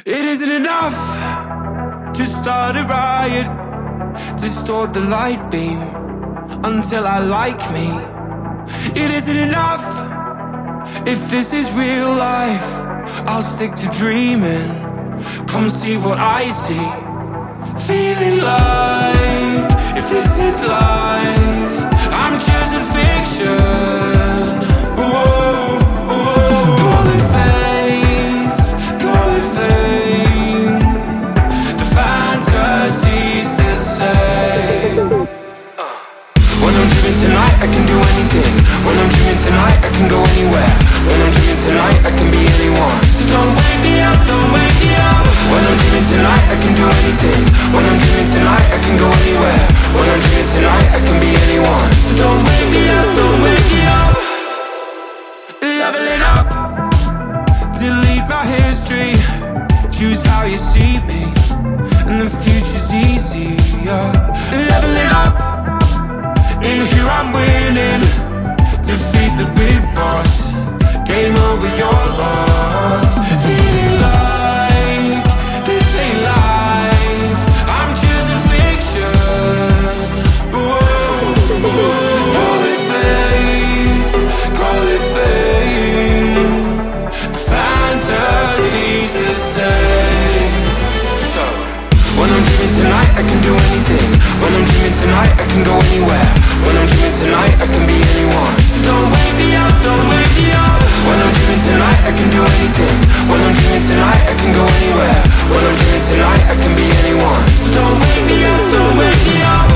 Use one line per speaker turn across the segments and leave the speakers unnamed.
It isn't enough to start a riot, distort the light beam until I like me. It isn't enough. If this is real life, I'll stick to dreaming. Come see what I see. Feeling like if this is life, I'm choosing fiction. Whoa, whoa. Call it faith, call it fame. The fantasy's the same. When I'm dreaming tonight, I can do anything. When I'm dreaming tonight, I can go anywhere. When I'm dreaming tonight, I can be anyone. So don't wake me up, don't wake me up. When I'm dreaming tonight, I can do anything. When I'm dreaming tonight, I can go anywhere. When I'm dreaming tonight, I can be anyone. So don't wake me up, don't wake me up. Leveling up, delete my history. Choose how you see me, and the future's easier. Leveling up, in here I'm winning. Defeat the big boss. Game over, your loss. Feeling like this ain't life. I'm choosing fiction. Whoa, whoa. Call it faith, call it fame. The fantasy's the same. So, when I'm dreaming tonight, I can do anything. When I'm dreaming tonight, I can go anywhere. When I'm dreaming tonight, I can be anyone. So don't wake me up, don't wake me up. When I'm dreaming tonight, I can do anything. When I'm dreaming tonight, I can go anywhere. When I'm dreaming tonight, I can be anyone. So don't wake me up, don't wake me up.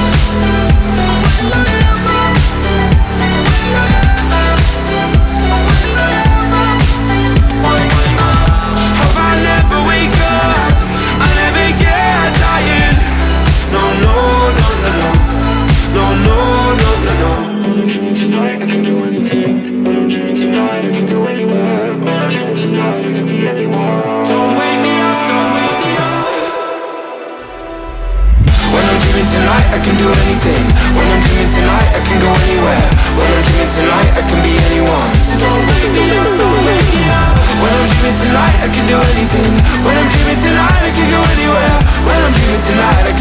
Hope I never wake up, I never get tired. No, no, no, no, no. No, no, no, no, no. When I'm dreaming tonight, I can do anything. When I'm dreaming tonight, I can go anywhere. When I'm dreaming tonight, I can be anyone. Don't wake me up, don't wake me up. When I'm dreaming tonight, I can do anything. When I'm dreaming tonight, I can go anywhere. When I'm dreaming tonight, I can be anyone. So don't wake me up, don't wake me up. When I'm dreaming tonight, I can do anything. When I'm dreaming tonight, I can go anywhere. When I'm dreaming tonight, I